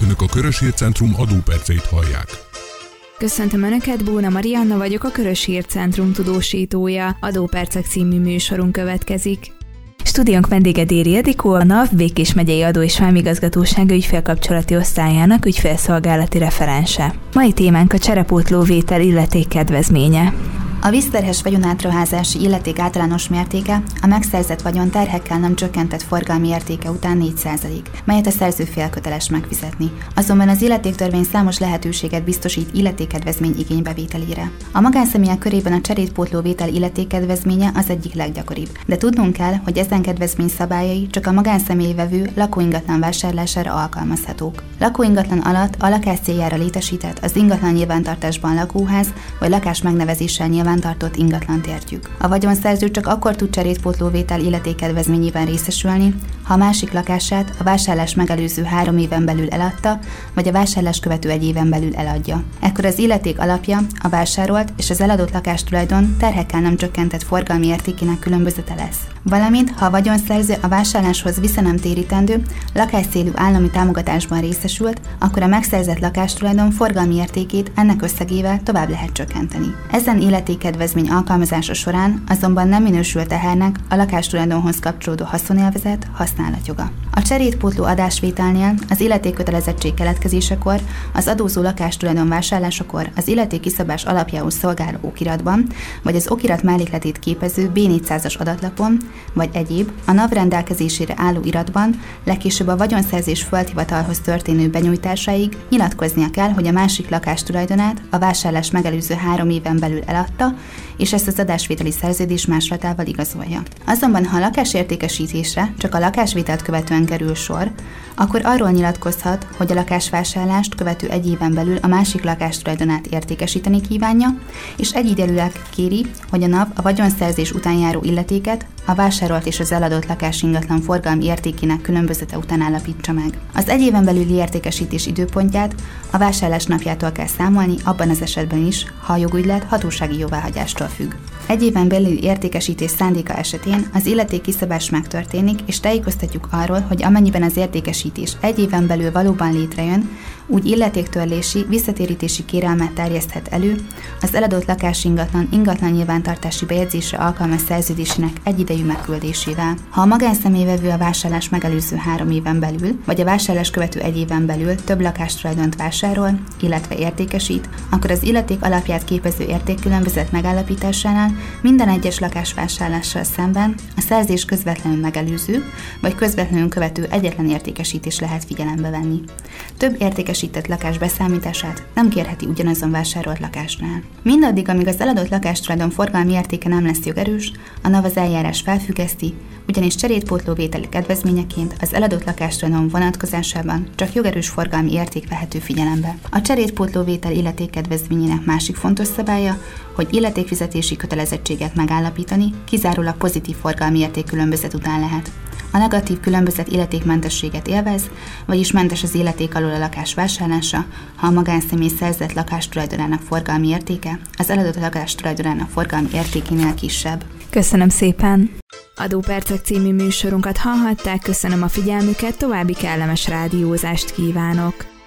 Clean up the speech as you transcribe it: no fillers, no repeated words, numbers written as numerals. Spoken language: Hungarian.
Önök a Körös Hírcentrum adóperceit hallják. Köszöntöm Önöket, Bóna Marianna vagyok, a Körös Hírcentrum tudósítója. Adópercek című műsorunk következik. Stúdiónk vendége Déri Ildikó, a NAV Békés megyei adó- és vámigazgatósága ügyfélkapcsolati osztályának ügyfélszolgálati referense. Mai témánk a cserepótlóvétel illetékkedvezménye. A vízterhes vagyonátruházási illeték általános mértéke a megszerzett vagyon terhekkel nem csökkentett forgalmi értéke után 4%, melyet a szerzőfél köteles megfizetni. Azonban az illetéktörvény számos lehetőséget biztosít illetékkedvezmény igénybevételére. A magánszemélyek körében a cserépótlóvétel illetékkedvezménye az egyik leggyakoribb, de tudnunk kell, hogy ezen kedvezmény szabályai csak a magánszemélyvevő lakóingatlan vásárlására alkalmazhatók. Lakóingatlan alatt a lakás céljára létesített, az ingatlan nyilvántartásban lakóház vagy lakás megnevezéssel nyilvántartott ingatlant értjük. A vagyonszerző csak akkor tud cserépótlóvétel illetékkedvezményében részesülni, ha a másik lakását a vásárlás megelőző 3 éven belül eladta, vagy a vásárlás követő 1 éven belül eladja. Ekkor az illeték alapja a vásárolt és az eladott lakástulajdon terhekkel nem csökkentett forgalmi értékének különbözete lesz. Valamint, ha a vagyonszerző a vásárláshoz visszanemtérítendő, lakáscélú állami támogatásban részesült, akkor a megszerzett lakástulajdon forgalmi értékét ennek összegével tovább lehet csökkenteni. Ezen illetékkedvezmény alkalmazása során azonban nem minősül tehernek a lakástulajdonhoz kapcsolódó haszonélvezet használatjoga. A cserépótló adásvételnél az illetékkötelezettség keletkezésekor, az adózó lakástulajdon vásárlásakor az illetékkiszabás alapjául szolgáló okiratban, vagy az okirat mellékletét képező B400-as adatlapon, vagy egyéb a NAV rendelkezésére álló iratban, legkésőbb a vagyonszerzés földhivatalhoz történő benyújtásáig nyilatkoznia kell, hogy a másik lakástulajdonát a vásárlás megelőző 3 éven belül eladta, és ezt az adásvételi szerződés másolatával igazolja. Azonban, ha a lakásértékesítésre csak a lakásvételt követően kerül sor, akkor arról nyilatkozhat, hogy a lakásvásárlást követő 1 éven belül a másik lakástulajdonát értékesíteni kívánja, és egyidejűleg kéri, hogy a NAV a vagyonszerzés után járó illetéket a vásárolt és az eladott lakás ingatlan forgalmi értékének különbözete után állapítsa meg. Az 1 éven belüli értékesítés időpontját a vásárlás napjától kell számolni, abban az esetben is, ha a jogügylet hatósági jóváhagyástól függ. 1 éven belüli értékesítés szándéka esetén az illeték kiszabás megtörténik, és tájékoztatjuk arról, hogy amennyiben az értékesítés 1 éven belül valóban létrejön, úgy illetéktörlési, visszatérítési kérelmet terjeszthet elő az eladott ingatlan nyilvántartási bejegyzésre alkalmas szerződésének egyidejű megküldésével. Ha a magánszemélyvevő a vásárlás megelőző 3 éven belül, vagy a vásárlás követő 1 éven belül több lakástulajdont vásárol, illetve értékesít, akkor az illeték alapját képező értékkülönbözet megállapításánál minden egyes lakásvásárlással szemben a szerzés közvetlenül megelőző, vagy közvetlenül követő egyetlen értékesítés lehet figyelembe venni. Több értékesített lakás beszámítását nem kérheti ugyanazon vásárolt lakásnál. Mindaddig, amíg az eladott lakástulajdon forgalmi értéke nem lesz jogerős, a NAV az eljárás felfüggeszti, ugyanis cserépótlóvételi kedvezményeként az eladott lakástulajdon vonatkozásában csak jogerős forgalmi érték vehető figyelembe. A cserépótlóvétel illetékkedvezményének másik fontos szabálya, hogy illetékfizetési kötelezettséget megállapítani kizárólag pozitív forgalmi értékkülönbözet után lehet. A negatív különbözet illetékmentességet élvez, vagyis mentes az illeték alól a lakás vásárlása, ha a magánszemély szerzett lakástulajdonának forgalmi értéke az eladott lakástulajdonának forgalmi értékénél kisebb. Köszönöm szépen! Adópercek című műsorunkat hallhatták, köszönöm a figyelmüket, további kellemes rádiózást kívánok!